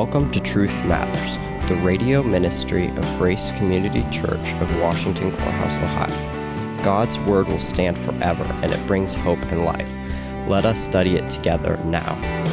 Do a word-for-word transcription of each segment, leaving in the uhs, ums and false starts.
Welcome to Truth Matters, the radio ministry of Grace Community Church of Washington Courthouse, Ohio. God's Word will stand forever, and it brings hope and life. Let us study it together now.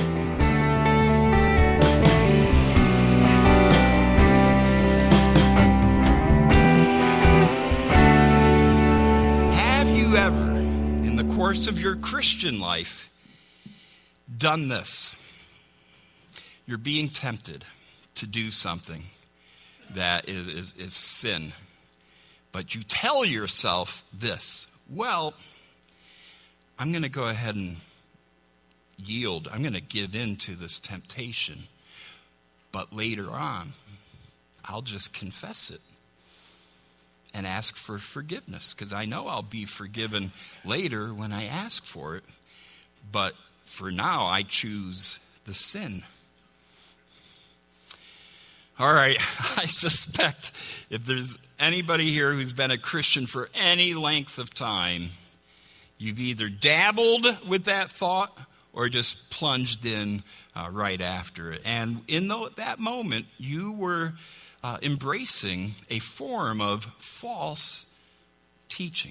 Have you ever, in the course of your Christian life, done this? You're being tempted to do something that is, is, is sin. But you tell yourself this, well, I'm going to go ahead and yield. I'm going to give in to this temptation. But later on, I'll just confess it and ask for forgiveness, because I know I'll be forgiven later when I ask for it. But for now, I choose the sin. All right, I suspect if there's anybody here who's been a Christian for any length of time, you've either dabbled with that thought or just plunged in uh, right after it. And in the, that moment, you were uh, embracing a form of false teaching.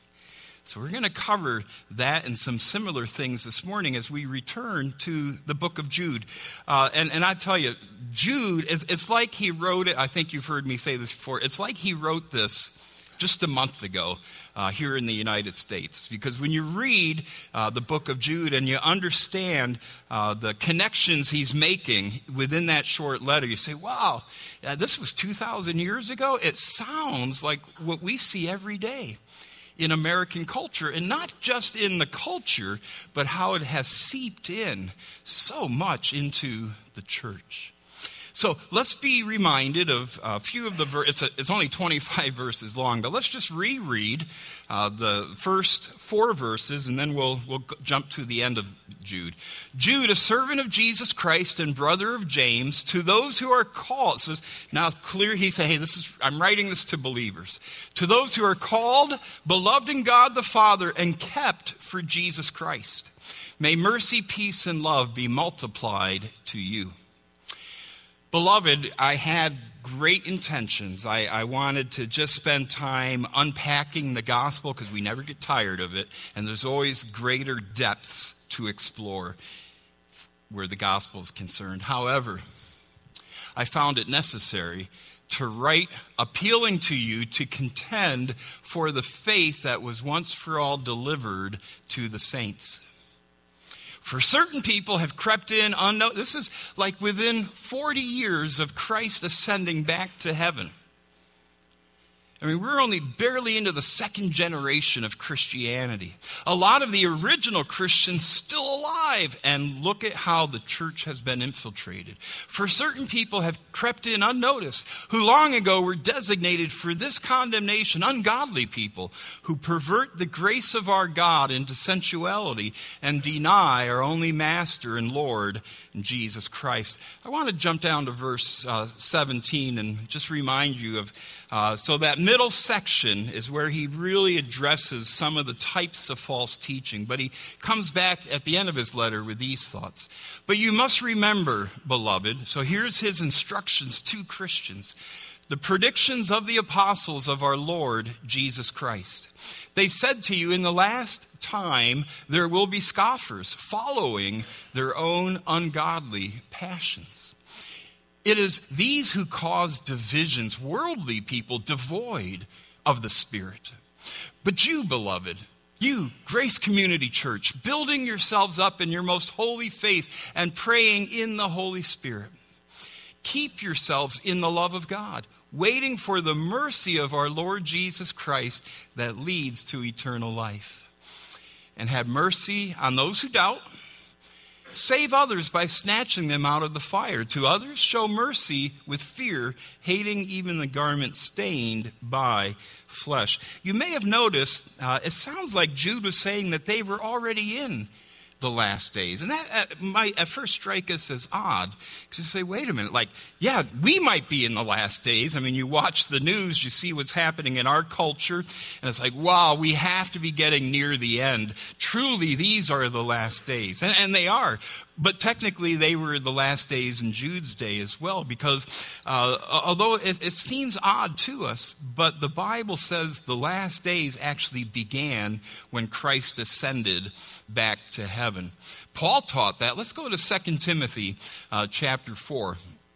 So we're going to cover that and some similar things this morning as we return to the book of Jude. Uh, and, and I tell you, Jude, it's, it's like he wrote it. I think you've heard me say this before. It's like he wrote this just a month ago uh, here in the United States. Because when you read uh, the book of Jude and you understand uh, the connections he's making within that short letter, you say, wow, yeah, this was two thousand years ago? It sounds like what we see every day in American culture, and not just in the culture, but how it has seeped in so much into the church. So let's be reminded of a few of the verses. It's, it's only twenty-five verses long, but let's just reread uh, the first four verses, and then we'll we'll jump to the end of Jude. Jude, a servant of Jesus Christ and brother of James, to those who are called. So now clear, he said, hey, this is I'm writing this to believers. To those who are called, beloved in God the Father, and kept for Jesus Christ. May mercy, peace, and love be multiplied to you. Beloved, I had great intentions. I, I wanted to just spend time unpacking the gospel because we never get tired of it. And there's always greater depths to explore where the gospel is concerned. However, I found it necessary to write appealing to you to contend for the faith that was once for all delivered to the saints. For certain people have crept in unknown. This is like within forty years of Christ ascending back to heaven. I mean, we're only barely into the second generation of Christianity. A lot of the original Christians still alive, and look at how the church has been infiltrated. For certain people have crept in unnoticed, who long ago were designated for this condemnation, ungodly people who pervert the grace of our God into sensuality and deny our only Master and Lord, Jesus Christ. I want to jump down to verse uh, seventeen and just remind you of, uh, so that middle section is where he really addresses some of the types of false teaching. But he comes back at the end of his letter with these thoughts. But you must remember, beloved, so here's his instructions to Christians, the predictions of the apostles of our Lord Jesus Christ. They said to you, in the last time there will be scoffers following their own ungodly passions. It is these who cause divisions, worldly people devoid of the Spirit. But you, beloved, you, Grace Community Church, building yourselves up in your most holy faith and praying in the Holy Spirit, keep yourselves in the love of God, waiting for the mercy of our Lord Jesus Christ that leads to eternal life. And have mercy on those who doubt. Save others by snatching them out of the fire. To others, show mercy with fear, hating even the garment stained by flesh. You may have noticed, uh, it sounds like Jude was saying that they were already in the last days. And that uh, might at first strike us as odd. Because you say, wait a minute, like, yeah, we might be in the last days. I mean, you watch the news, you see what's happening in our culture, and it's like, wow, we have to be getting near the end. Truly, these are the last days. And, and they are. But technically, they were the last days in Jude's day as well, because uh, although it, it seems odd to us, but the Bible says the last days actually began when Christ ascended back to heaven. Paul taught that. Let's go to Second Timothy uh, chapter four.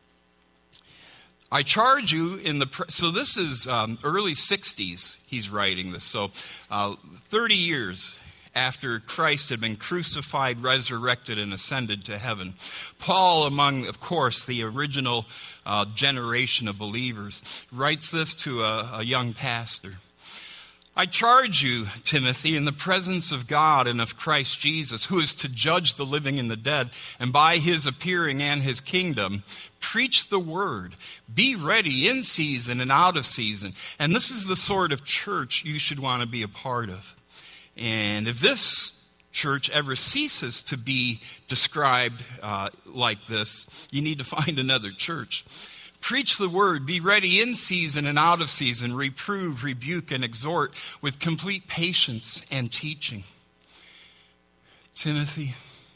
I charge you in the, pre- so this is um, early sixties he's writing this, so uh, thirty years after Christ had been crucified, resurrected, and ascended to heaven. Paul, among, of course, the original uh, generation of believers, writes this to a, a young pastor. I charge you, Timothy, in the presence of God and of Christ Jesus, who is to judge the living and the dead, and by his appearing and his kingdom, preach the word. Be ready in season and out of season. And this is the sort of church you should want to be a part of. And if this church ever ceases to be described uh, like this, you need to find another church. Preach the word, be ready in season and out of season, reprove, rebuke, and exhort with complete patience and teaching. Timothy,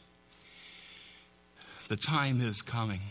the time is coming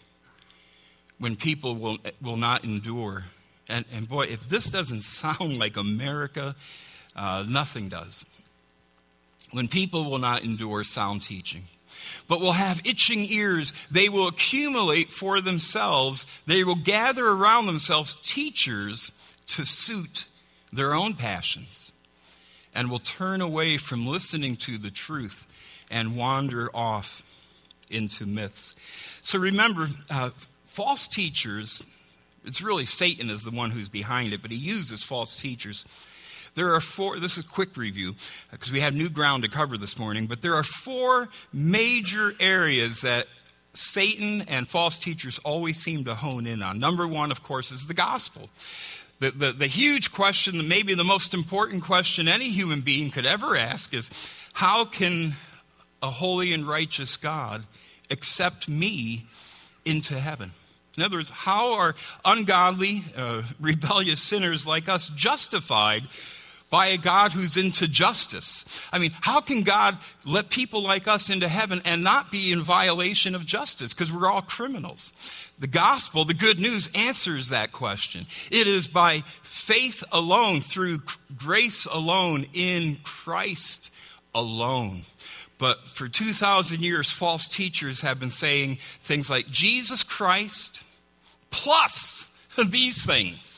when people will, will not endure. And, and boy, if this doesn't sound like America, Uh, nothing does. When people will not endure sound teaching, but will have itching ears, they will accumulate for themselves, they will gather around themselves teachers to suit their own passions, and will turn away from listening to the truth and wander off into myths. So remember, uh, false teachers, it's really Satan is the one who's behind it, but he uses false teachers. There are four, this is a quick review, because we have new ground to cover this morning, but there are four major areas that Satan and false teachers always seem to hone in on. Number one, of course, is the gospel. The, the, the huge question, maybe the most important question any human being could ever ask is, how can a holy and righteous God accept me into heaven? In other words, how are ungodly, uh, rebellious sinners like us justified by a God who's into justice? I mean, how can God let people like us into heaven and not be in violation of justice? Because we're all criminals. The gospel, the good news, answers that question. It is by faith alone, through grace alone, in Christ alone. But for two thousand years, false teachers have been saying things like Jesus Christ plus these things.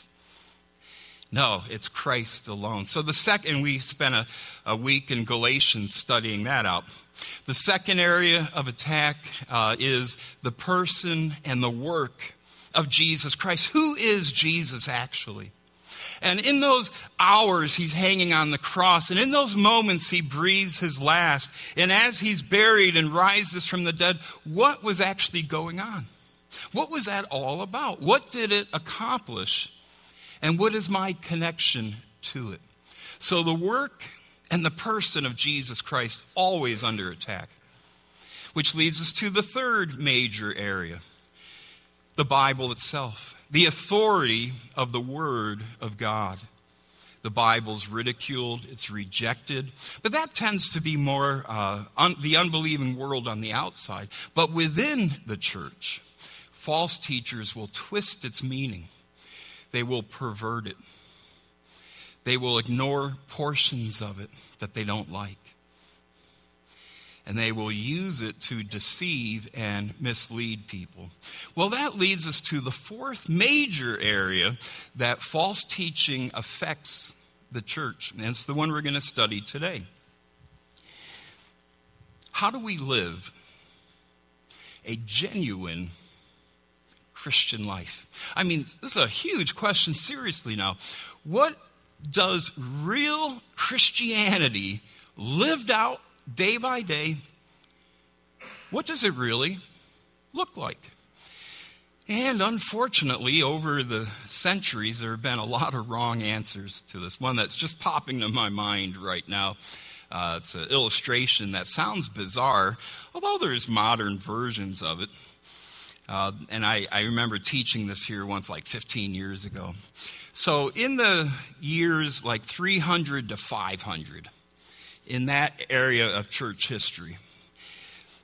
No, it's Christ alone. So the second, we spent a, a week in Galatians studying that out. The second area of attack uh, is the person and the work of Jesus Christ. Who is Jesus actually? And in those hours he's hanging on the cross, and in those moments he breathes his last, and as he's buried and rises from the dead, what was actually going on? What was that all about? What did it accomplish? And what is my connection to it? So the work and the person of Jesus Christ always under attack. Which leads us to the third major area, the Bible itself, the authority of the Word of God. The Bible's ridiculed, it's rejected, but that tends to be more uh, un- the unbelieving world on the outside. But within the church, false teachers will twist its meaning. They will pervert it. They will ignore portions of it that they don't like. And they will use it to deceive and mislead people. Well, that leads us to the fourth major area that false teaching affects the church. And it's the one we're going to study today. How do we live a genuine Christian life? I mean, this is a huge question, seriously now. What does real Christianity lived out day by day, what does it really look like? And unfortunately, over the centuries, there have been a lot of wrong answers to this. One that's just popping to my mind right now. Uh, it's an illustration that sounds bizarre, although there's modern versions of it. Uh, and I, I remember teaching this here once like fifteen years ago. So in the years like three hundred to five hundred, in that area of church history,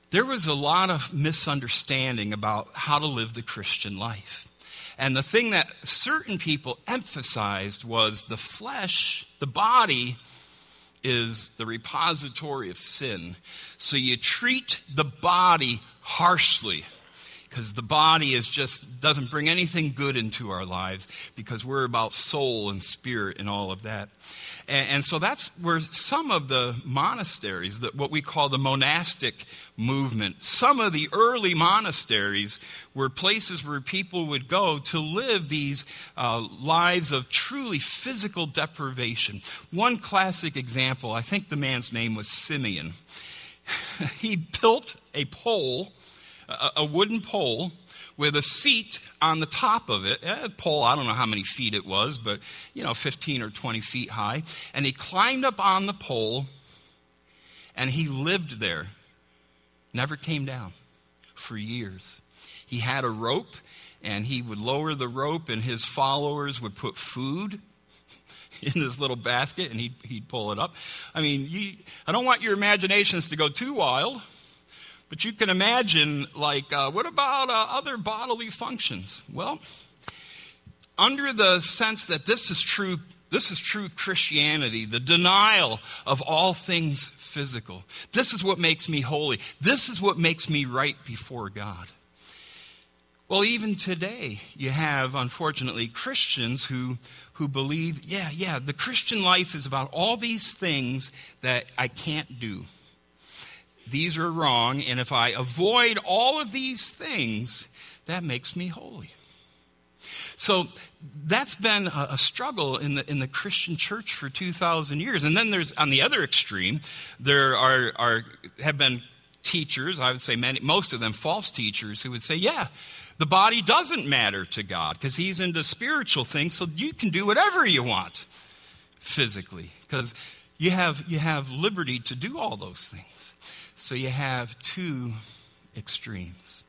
there was a lot of misunderstanding about how to live the Christian life. And the thing that certain people emphasized was the flesh, the body, is the repository of sin. So you treat the body harshly because the body is just doesn't bring anything good into our lives because we're about soul and spirit and all of that. And, and so that's where some of the monasteries, the, what we call the monastic movement, some of the early monasteries were places where people would go to live these uh, lives of truly physical deprivation. One classic example, I think the man's name was Simeon. He built a pole, a, a wooden pole, with a seat on the top of it. A pole, I don't know how many feet it was, but, you know, fifteen or twenty feet high. And he climbed up on the pole, and he lived there. Never came down for years. He had a rope, and he would lower the rope, and his followers would put food in this little basket, and he'd, he'd pull it up. I mean, you, I don't want your imaginations to go too wild, but you can imagine, like, uh, what about uh, other bodily functions? Well, under the sense that this is true, this is true Christianity, the denial of all things physical. This is what makes me holy. This is what makes me right before God. Well, even today, you have, unfortunately, Christians who, who believe, yeah, yeah, the Christian life is about all these things that I can't do. These are wrong, and if I avoid all of these things, that makes me holy. So that's been a, a struggle in the in the Christian church for two thousand years. And then there's, on the other extreme, there are, are have been teachers, I would say many, most of them false teachers, who would say, yeah, the body doesn't matter to God because he's into spiritual things, so you can do whatever you want physically because you have you have liberty to do all those things. So you have two extremes.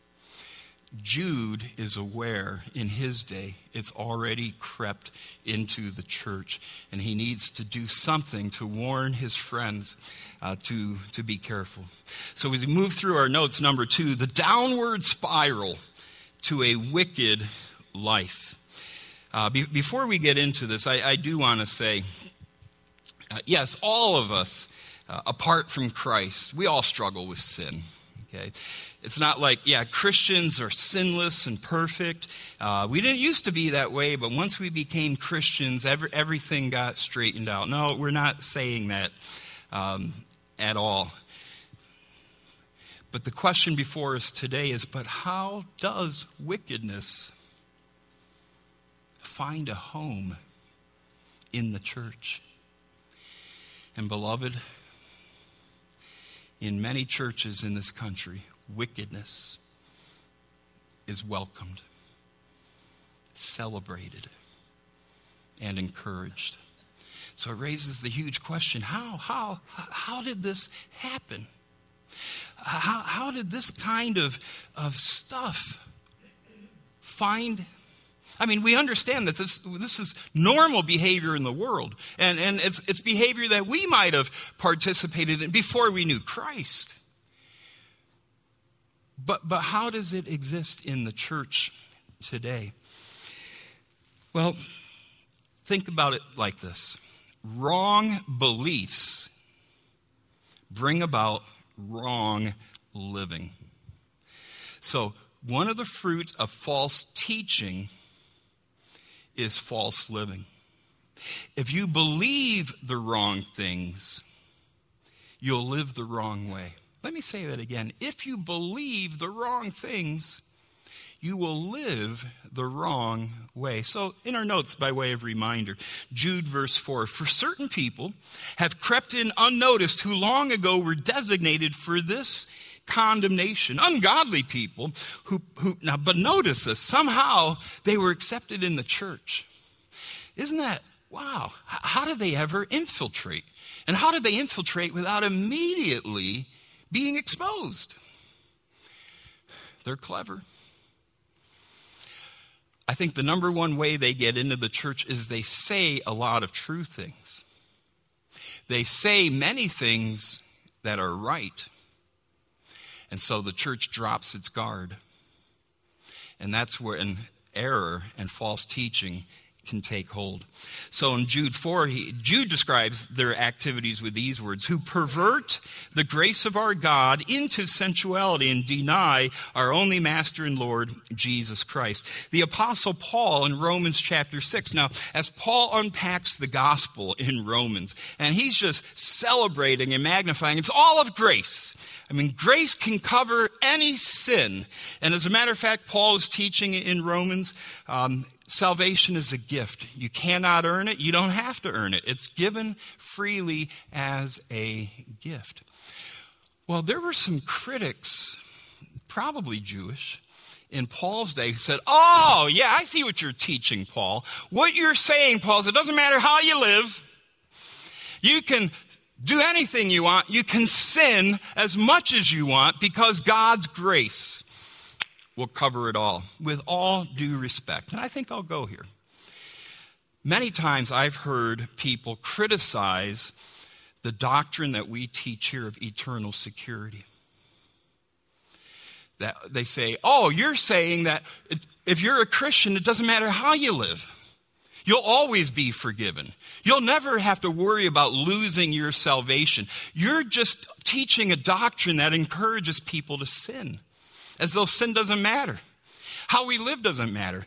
Jude is aware in his day it's already crept into the church, and he needs to do something to warn his friends uh, to, to be careful. So as we move through our notes, number two, the downward spiral to a wicked life. Uh, be, before we get into this, I, I do want to say, uh, yes, all of us, Uh, apart from Christ, we all struggle with sin, okay? It's not like, yeah, Christians are sinless and perfect. Uh, we didn't used to be that way, but once we became Christians, every, everything got straightened out. No, we're not saying that um, at all. But the question before us today is, but how does wickedness find a home in the church? And beloved, in many churches in this country, wickedness is welcomed, celebrated, and encouraged. So it raises the huge question, how, how, how did this happen? How, how did this kind of, of stuff find I mean, we understand that this this is normal behavior in the world. And, and it's, it's behavior that we might have participated in before we knew Christ. But, but how does it exist in the church today? Well, think about it like this. Wrong beliefs bring about wrong living. So, one of the fruit of false teaching is false living. If you believe the wrong things, you'll live the wrong way. Let me say that again. If you believe the wrong things, you will live the wrong way. So in our notes, by way of reminder, Jude verse four, for certain people have crept in unnoticed who long ago were designated for this condemnation. Ungodly people who, who now, but notice this, somehow they were accepted in the church. Isn't that, wow, how did they ever infiltrate? And how did they infiltrate without immediately being exposed? They're clever. I think the number one way they get into the church is they say a lot of true things. They say many things that are right. And so the church drops its guard. And that's where an error and false teaching can take hold. So in Jude four, he, Jude describes their activities with these words: who pervert the grace of our God into sensuality and deny our only Master and Lord, Jesus Christ. The Apostle Paul in Romans chapter six. Now, as Paul unpacks the gospel in Romans, and he's just celebrating and magnifying, it's all of grace. I mean, grace can cover any sin. And as a matter of fact, Paul is teaching in Romans, um, salvation is a gift. You cannot earn it. You don't have to earn it. It's given freely as a gift. Well, there were some critics, probably Jewish, in Paul's day who said, oh, yeah, I see what you're teaching, Paul. What you're saying, Paul, is it doesn't matter how you live. You can do anything you want. You can sin as much as you want because God's grace will cover it all, with all due respect. And I think I'll go here. Many times I've heard people criticize the doctrine that we teach here of eternal security. That they say, oh, you're saying that if you're a Christian, it doesn't matter how you live. You'll always be forgiven. You'll never have to worry about losing your salvation. You're just teaching a doctrine that encourages people to sin, as though sin doesn't matter. How we live doesn't matter.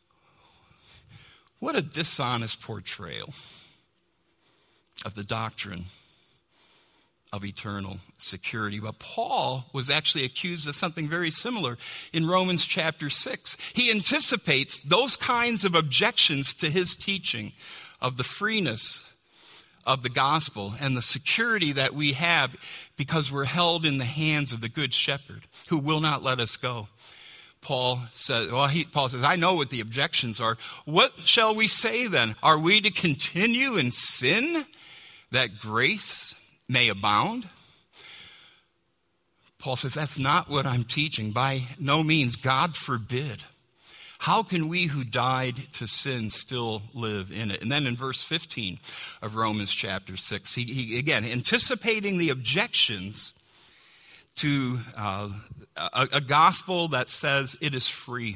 What a dishonest portrayal of the doctrine of eternal security. But Paul was actually accused of something very similar in Romans chapter six. He anticipates those kinds of objections to his teaching of the freeness of the gospel and the security that we have because we're held in the hands of the good shepherd who will not let us go. Paul says, well, he, Paul says, I know what the objections are. What shall we say then? Are we to continue in sin that grace may abound? Paul says, that's not what I'm teaching. By no means, God forbid. How can we who died to sin still live in it? And then in verse fifteen of Romans chapter six, he, he again, anticipating the objections to uh, a, a gospel that says it is free.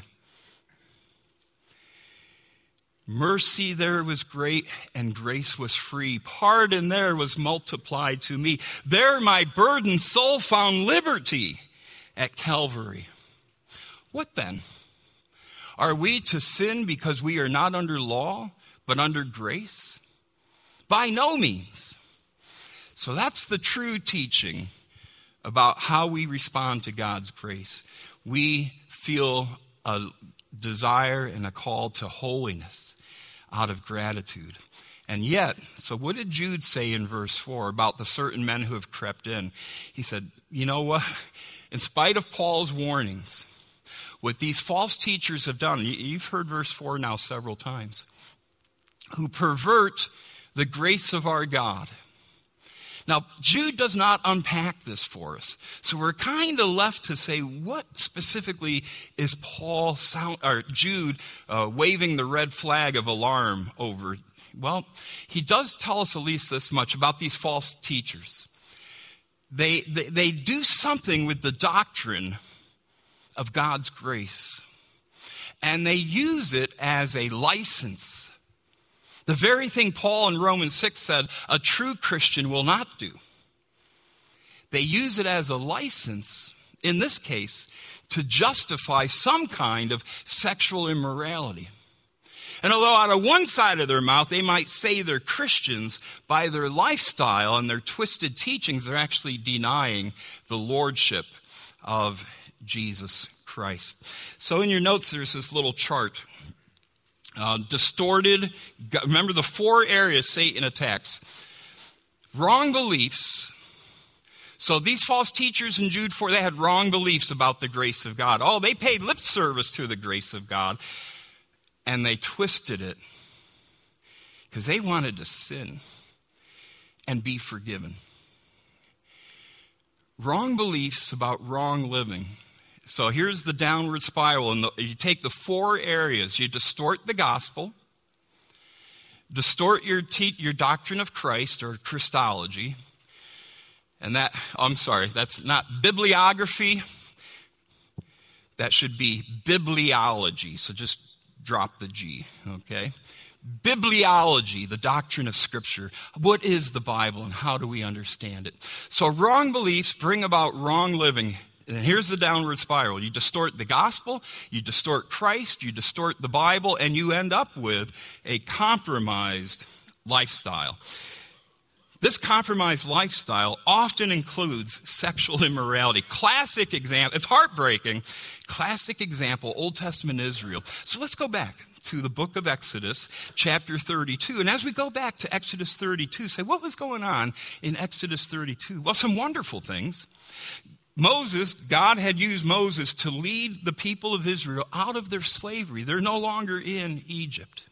Mercy there was great and grace was free. Pardon there was multiplied to me. There my burdened soul found liberty at Calvary. What then? Are we to sin because we are not under law, but under grace? By no means. So that's the true teaching about how we respond to God's grace. We feel a desire and a call to holiness out of gratitude. And yet, so what did Jude say in verse four about the certain men who have crept in? He said, you know what? In spite of Paul's warnings, what these false teachers have done, you've heard verse four now several times, who pervert the grace of our God. Now, Jude does not unpack this for us. So we're kind of left to say, what specifically is Paul sound, or Jude uh, waving the red flag of alarm over? Well, he does tell us at least this much about these false teachers. They, they, they do something with the doctrine of God's grace, and they use it as a license. The very thing Paul in Romans six said a true Christian will not do. They use it as a license, in this case, to justify some kind of sexual immorality. And although out of one side of their mouth they might say they're Christians, by their lifestyle and their twisted teachings, they're actually denying the lordship of Jesus Christ. So in your notes, there's this little chart. Uh, distorted, remember the four areas Satan attacks. Wrong beliefs. So these false teachers in Jude four, they had wrong beliefs about the grace of God. Oh, they paid lip service to the grace of God, and they twisted it because they wanted to sin and be forgiven. Wrong beliefs about wrong living. So here's the downward spiral. And you take the four areas. You distort the gospel, distort your te- your doctrine of Christ or Christology, And that, oh, I'm sorry, that's not bibliography. That should be bibliology. So just drop the G, okay? Bibliology, the doctrine of Scripture. What is the Bible and how do we understand it? So wrong beliefs bring about wrong living. And here's the downward spiral. You distort the gospel, you distort Christ, you distort the Bible, and you end up with a compromised lifestyle. This compromised lifestyle often includes sexual immorality. Classic example, it's heartbreaking. Classic example, Old Testament Israel. So let's go back to the book of Exodus, chapter thirty-two. And as we go back to Exodus thirty-two, say, what was going on in Exodus thirty-two? Well, some wonderful things. Moses, God had used Moses to lead the people of Israel out of their slavery. They're no longer in Egypt.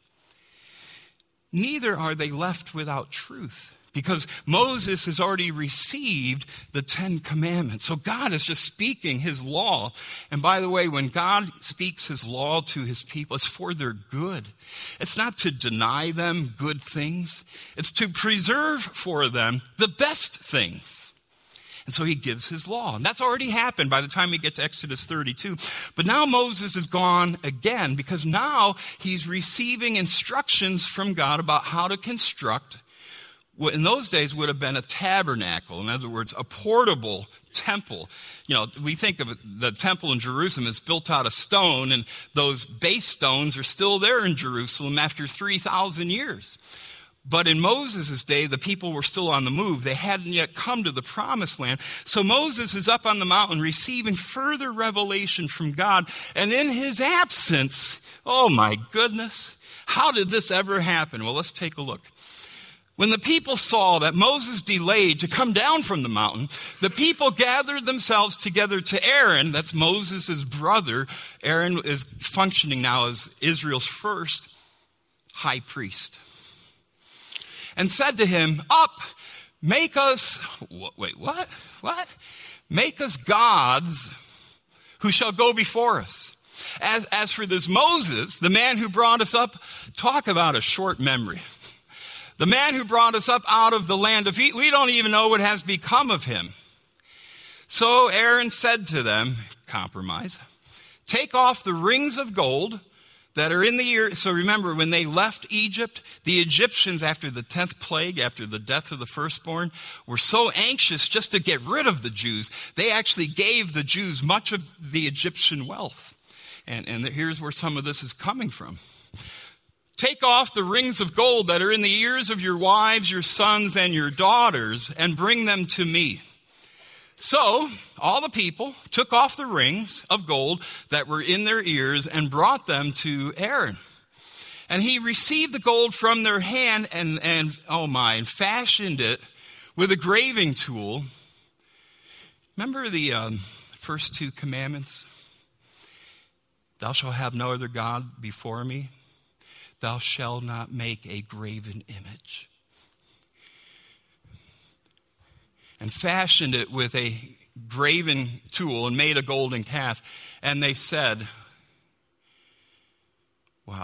Neither are they left without truth, because Moses has already received the Ten Commandments. So God is just speaking his law. And by the way, when God speaks his law to his people, it's for their good. It's not to deny them good things. It's to preserve for them the best things. And so he gives his law. And that's already happened by the time we get to Exodus thirty-two. But now Moses is gone again, because now he's receiving instructions from God about how to construct what in those days would have been a tabernacle. In other words, a portable temple. You know, we think of it, the temple in Jerusalem is built out of stone, and those base stones are still there in Jerusalem after three thousand years. But in Moses' day, the people were still on the move. They hadn't yet come to the promised land. So Moses is up on the mountain receiving further revelation from God. And in his absence, oh my goodness, how did this ever happen? Well, let's take a look. When the people saw that Moses delayed to come down from the mountain, the people gathered themselves together to Aaron, that's Moses' brother. Aaron is functioning now as Israel's first high priest. And said to him, up, make us, wait, what? What? Make us gods who shall go before us. As, as for this Moses, the man who brought us up, talk about a short memory. The man who brought us up out of the land of Egypt, we don't even know what has become of him. So Aaron said to them, compromise, take off the rings of gold that are in the ear. So remember, when they left Egypt, the Egyptians, after the tenth plague, after the death of the firstborn, were so anxious just to get rid of the Jews, they actually gave the Jews much of the Egyptian wealth. And, and here's where some of this is coming from. Take off the rings of gold that are in the ears of your wives, your sons, and your daughters, and bring them to me. So all the people took off the rings of gold that were in their ears and brought them to Aaron. And he received the gold from their hand and, and oh my, and fashioned it with a graving tool. Remember the um, first two commandments? Thou shalt have no other God before me. Thou shalt not make a graven image. And fashioned it with a graven tool and made a golden calf. And they said, wow,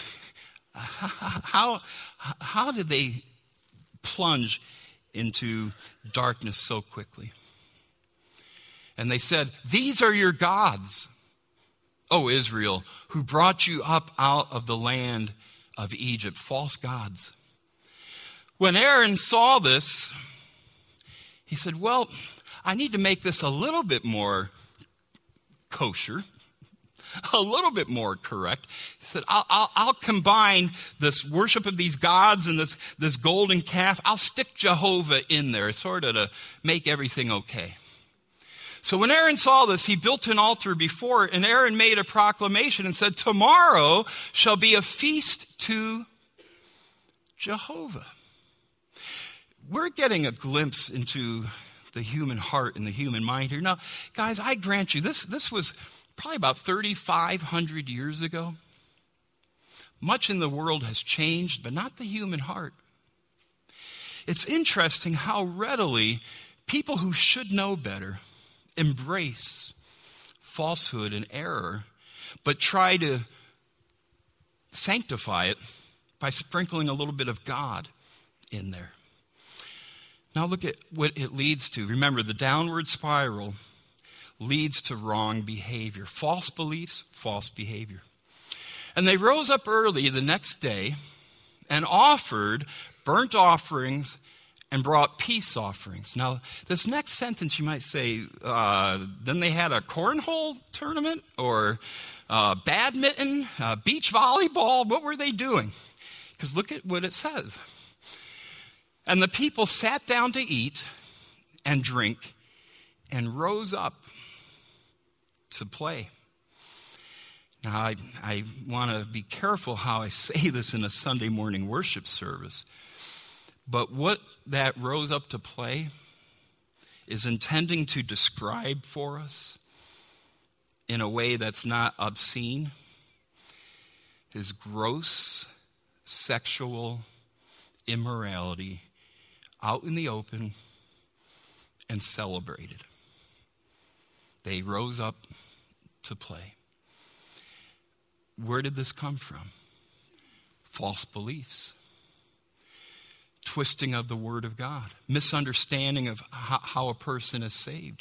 how, how did they plunge into darkness so quickly? And they said, these are your gods, O Israel, who brought you up out of the land of Egypt, false gods. When Aaron saw this, he said, well, I need to make this a little bit more kosher, a little bit more correct. He said, I'll, I'll, I'll combine this worship of these gods and this, this golden calf. I'll stick Jehovah in there, sort of to make everything okay. So when Aaron saw this, he built an altar before it, and Aaron made a proclamation and said, tomorrow shall be a feast to Jehovah. We're getting a glimpse into the human heart and the human mind here. Now, guys, I grant you, this, this was probably about thirty-five hundred years ago. Much in the world has changed, but not the human heart. It's interesting how readily people who should know better embrace falsehood and error, but try to sanctify it by sprinkling a little bit of God in there. Now look at what it leads to. Remember, the downward spiral leads to wrong behavior. False beliefs, false behavior. And they rose up early the next day and offered burnt offerings and brought peace offerings. Now, this next sentence you might say, uh, then they had a cornhole tournament or uh, badminton, uh, beach volleyball. What were they doing? Because look at what it says. And the people sat down to eat and drink and rose up to play. Now, I, I want to be careful how I say this in a Sunday morning worship service. But what that rose up to play is intending to describe for us in a way that's not obscene is gross sexual immorality out in the open and celebrated. They rose up to play. Where did this come from? False beliefs. Twisting of the word of God. Misunderstanding of how, how a person is saved.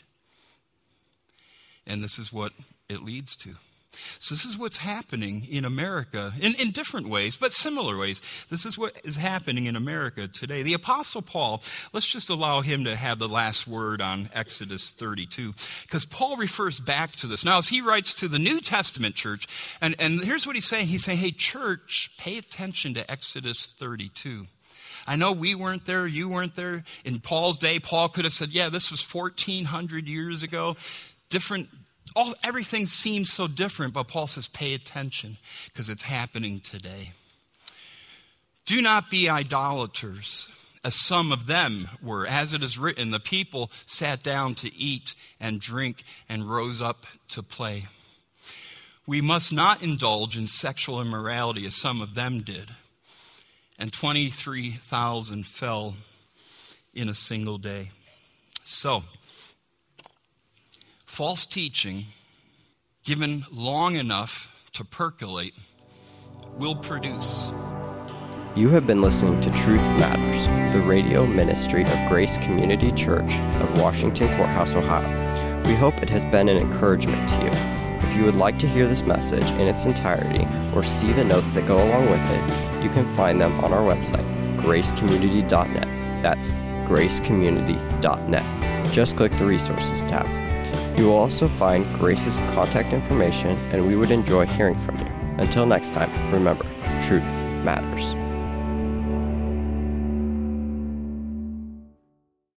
And this is what it leads to. So this is what's happening in America in, in different ways, but similar ways. This is what is happening in America today. The Apostle Paul, let's just allow him to have the last word on Exodus thirty-two, because Paul refers back to this. Now, as he writes to the New Testament church, and, and here's what he's saying. He's saying, hey, church, pay attention to Exodus thirty-two. I know we weren't there, you weren't there. In Paul's day, Paul could have said, yeah, this was fourteen hundred years ago. Different All, everything seems so different, but Paul says, pay attention because it's happening today. Do not be idolaters, as some of them were. As it is written, the people sat down to eat and drink and rose up to play. We must not indulge in sexual immorality, as some of them did. And twenty-three thousand fell in a single day. So, false teaching, given long enough to percolate, will produce. You have been listening to Truth Matters, the radio ministry of Grace Community Church of Washington Courthouse, Ohio. We hope it has been an encouragement to you. If you would like to hear this message in its entirety or see the notes that go along with it, you can find them on our website, grace community dot net. That's grace community dot net. Just click the Resources tab. You will also find Grace's contact information, and we would enjoy hearing from you. Until next time, remember, truth matters.